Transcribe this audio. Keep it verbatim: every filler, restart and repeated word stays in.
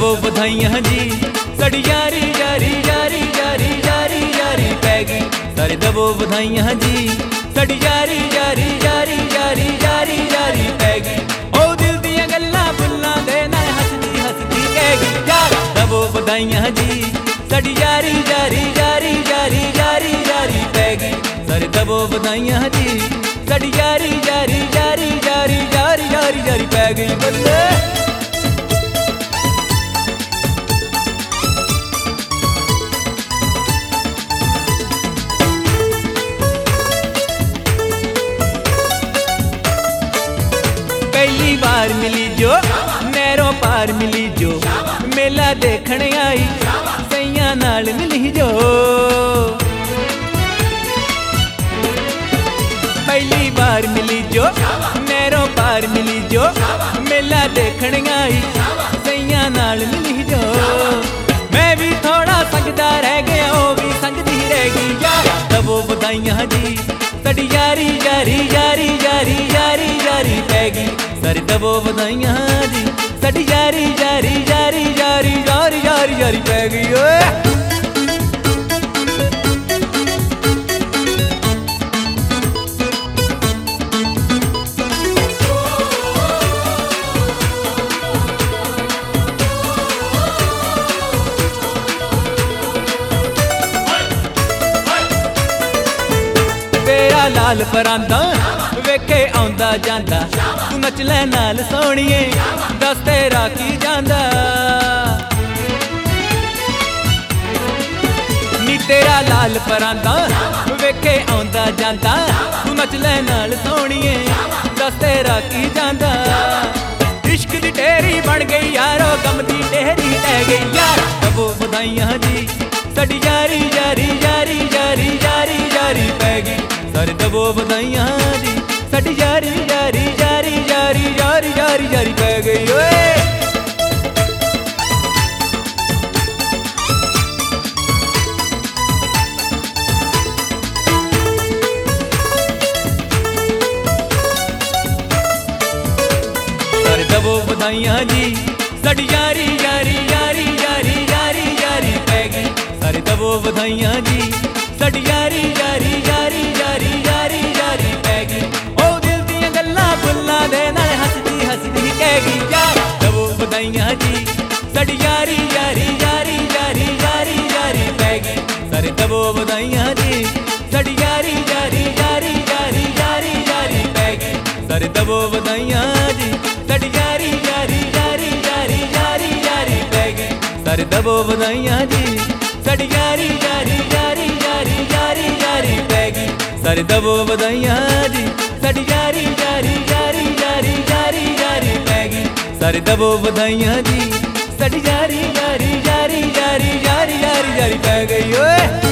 दबो बधाइयां जी, साड़ी यारी यारी यारी यारी यारी यारी पै गई। सारे दबो बधाइयां जी, साड़ी यारी यारी यारी यारी यारी यारी पै गई। ओ दिल दियां गल्लां बुल्लां दे नाल हसदी हसदी कह गई यार दबो बधाइयां जी, साड़ी यारी यारी यारी यारी यारी यारी पै गई। सारे दबो बधाइयां जी, साड़ी यारी यारी यारी यारी यारी यारी यारी पै गई। बल्ले पहली बार मिली जो नैरों पार मिली जो, मेला देखने आई सैया नाल मिली जो। पहली बार मिली जो नैरों पार मिली जो, मेला देखने आई सैया नाल मिली जो। मैं भी थोड़ा संगदा रह गया, वो भी संगदी रह गई यार दबो बधाइयां जी, साड़ी यारी यारी यारी यारी यारी यारी पै गई। सारे दबो बधाइयां जी, साड़ी यारी यारी यारी यारी यारी यारी यारी पै गई। ओए तेरा लाल परांदा वेखे आंदा जांदा, तू नच ले नाल सोहणीए दस तेरा की जांदा। नी तेरा लाल परांदा वेखे आंदा जांदा, तू नच ले नाल सोहणीए दस तेरा की जांदा। इश्क दी ढेरी बन गई यारो, गम दी ढेरी लै गई यार दबो बधाइयां जी, साड़ी यारी यारी यारी यारी यारी यारी पै गई। सारे दबो बधाइयां जी, साड़ी यारी यारी यारी यारी यारी यारी यारी पै गई। ओए सारे दबो बधाइयां जी, साड़ी यारी यारी यारी यारी यारी यारी पै गई। सारे दबो बधाइयां जी, साड़ी यारी यारी यारी यारी यारी यारी पै गई। ओ दिल दियां गल्लां बुल्लां दे नाल हसदी हसदी कह गई यार दबो बधाइयां जी, साड़ी यारी यारी यारी यारी यारी यारी पै गई। सारे दबो बधाइयां जी, साड़ी यारी यारी यारी यारी यारी यारी पै गई। सारे दबो बधाइयां जी, साड़ी यारी यारी यारी यारी यारी यारी पै गई। सारे दबो बधाइयां जी, साड़ी यारी यारी यारी यारी यारी यारी पै गई। सारे दबो बधाइयां जी, साड़ी यारी यारी यारी यारी यारी यारी पै गई। सारे दबो बधाइयां जी, साड़ी यारी यारी यारी यारी यारी यारी यारी पै गई। ओए